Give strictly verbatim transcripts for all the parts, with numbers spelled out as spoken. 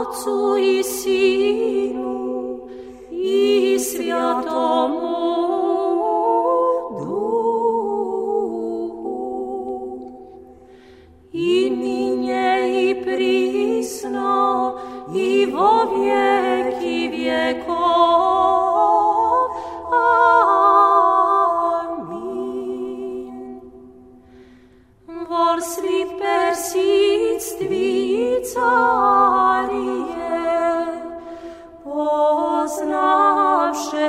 Otcu i Sinu i Svjatomu Duhu, i ninje i prisno i vo vjeki vjekov. Amin. Vor svi persistvi carije, poznavše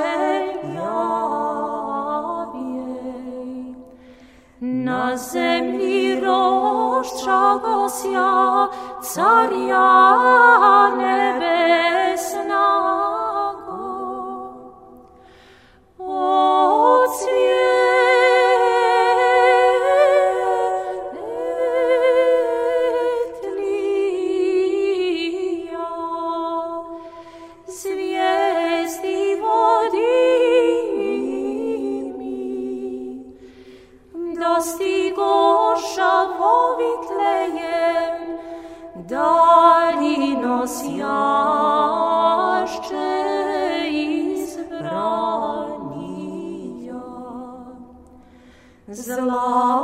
javjej. Na zemlji roščagosja carja nebesnago. O cvijetlija, zvijezdi vodi mi, dostigoša Vitlejem, daljino sjašće izbranija. Zla